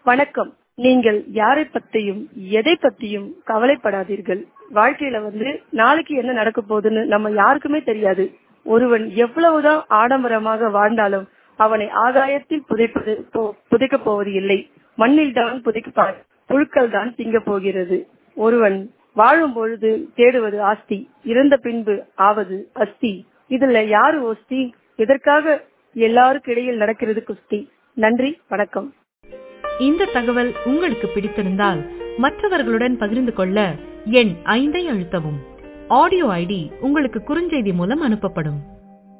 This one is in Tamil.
வணக்கம். நீங்கள் யாரை பத்தியும் எதை பத்தியும் கவலைப்படாதீர்கள். வாழ்க்கையில நாளைக்கு என்ன நடக்க போகுதுன்னு நம்ம யாருக்குமே தெரியாது. ஒருவன் எவ்வளவுதான் ஆடம்பரமாக வாழ்ந்தாலும் அவனை ஆகாயத்தில் புதைக்கப் போவது இல்லை, மண்ணில் தான் புதைக்கப்பார், புழுக்கள் தான் திங்க போகிறது. ஒருவன் வாழும் பொழுது தேடுவது ஆஸ்தி, இறந்த பின்பு ஆவது அஸ்தி. இதுல யாரு ஒஸ்தி? இதற்காக எல்லாருக்கும் இடையில் நடக்கிறது குஸ்தி. நன்றி, வணக்கம். இந்த தகவல் உங்களுக்கு பிடித்திருந்தால் மற்றவர்களுடன் பகிர்ந்து கொள்ள எண் 5 அழுத்தவும். ஆடியோ ஐடி உங்களுக்கு குறுஞ்செய்தி மூலம் அனுப்பப்படும்.